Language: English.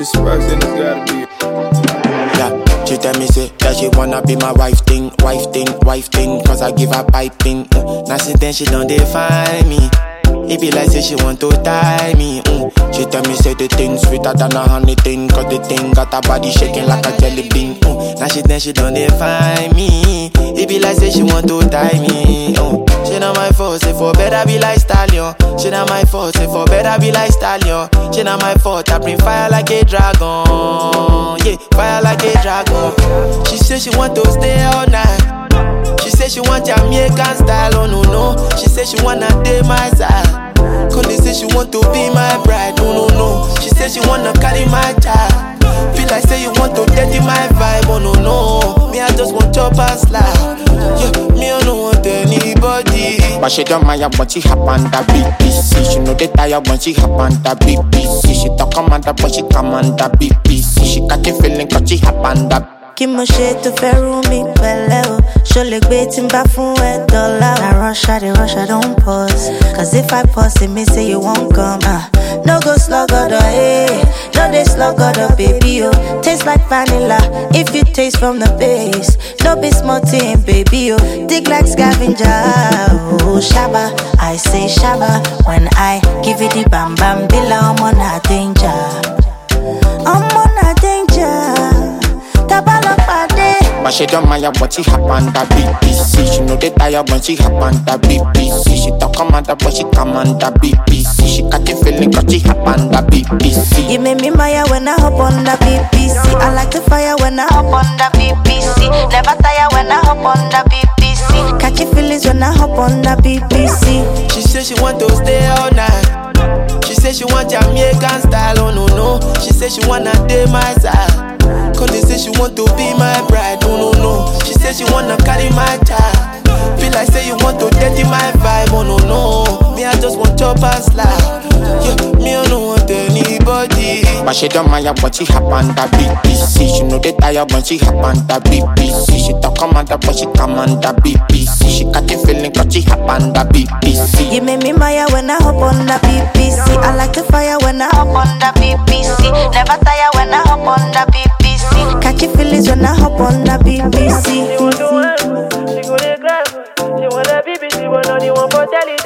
sparks, then it's gotta be. Yeah, she tell me say that she wanna be my wife thing. Cause I give her piping. Now since then she don't define me. It be like say she want to tie me. She tell me say the thing sweeter than a honey thing. Cause the thing got her body shaking like a jelly bean. Now she don't define me. It be like say she want to tie me. She not my fault, say for better be like stallion. She not my fault, say for better be like stallion. She not my fault, I bring fire like a dragon. Yeah, fire like a dragon. She say she want to stay all night. She say she want Jamaican style, oh no. She say she wanna date my side. Cause say she want to be my bride, oh no. She say she wanna carry my child. Feel like say you want to dirty my vibe, oh no. Me I just want chop and slide. Yeah, me I don't want anybody. But she don't mind when she hop on the BBC. She know they tired when she hop on the BBC. She talk commander but she command the BBC. She got the feeling cause she hop on the. Kí mo ṣe tó fẹ́ rú mi pẹ̀lẹ́ o. Ṣo lè gbé tí n bá fún ẹ dọ́là o. Na rush, I don't pause. Cause if I pause, it means say you won't come. No go slug other, eh. No dey slug other, baby, oh. Taste like vanilla, if you taste from the base. No be small thing, baby, oh. Dig like scavenger, oh. Shabba, I say shabba. When I give you the bam bam bila, I'm on a danger. I'm on a danger. But she don't mind when she hop on the BBC. She know they tired when she hop on the BBC. She talk commander but she command the BBC. She got the feeling cause she hop on the BBC. You make me maya when I hop on the BBC. I like the fire when I hop on the BBC. Never tire when I hop on the BBC. Catchy feelings when I hop on the BBC. She say she want to stay all night. She say she want Jamaican style, oh no. She say she wanna date my side. Cause they say she want to be my bride, oh no. She say she wanna carry my child. Feel like say you want to dirty my vibe, oh no. Me I just want chop and slide. Yeah, me I don't want anybody. But she don't mind when she hop on the BBC. She know they tired when she hop on the BBC. She talk commander but she command the BBC. She got the feeling cause she hop on the BBC. You make me maya when I hop on the BBC. I like the fire when I hop on the BBC. Never tire when I hop on the BBC. Catchy feelings when I hop on the BBC. She want to work, she go to class. She want a baby, she want only one for telly.